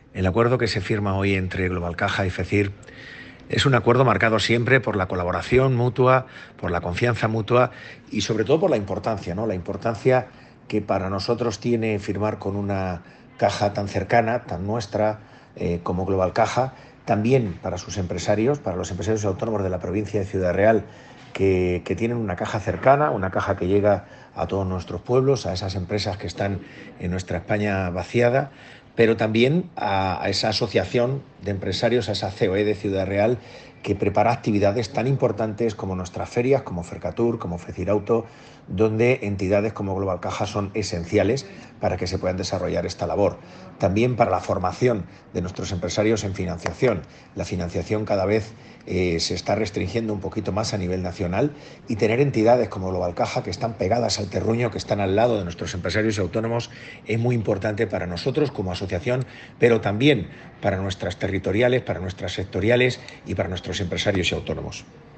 El acuerdo que se firma hoy entre Global Caja y FECIR es un acuerdo marcado siempre por la colaboración mutua, por la confianza mutua y sobre todo por la importancia, ¿no? La importancia que para nosotros tiene firmar con una caja tan cercana, tan nuestra, como Global Caja, también para sus empresarios, para los empresarios autónomos de la provincia de Ciudad Real, que tienen una caja cercana, una caja que llega a todos nuestros pueblos, a esas empresas que están en nuestra España vaciada, pero también a esa asociación de empresarios, a esa COE de Ciudad Real, que prepara actividades tan importantes como nuestras ferias, como Fercatur, como Fecirauto, donde entidades como Global Caja son esenciales para que se puedan desarrollar esta labor. También para la formación de nuestros empresarios en financiación. La financiación cada vez se está restringiendo un poquito más a nivel nacional y tener entidades como Global Caja que están pegadas al terruño, que están al lado de nuestros empresarios y autónomos, es muy importante para nosotros como asociación, pero también para nuestras territoriales, para nuestras sectoriales y para nuestros empresarios y autónomos.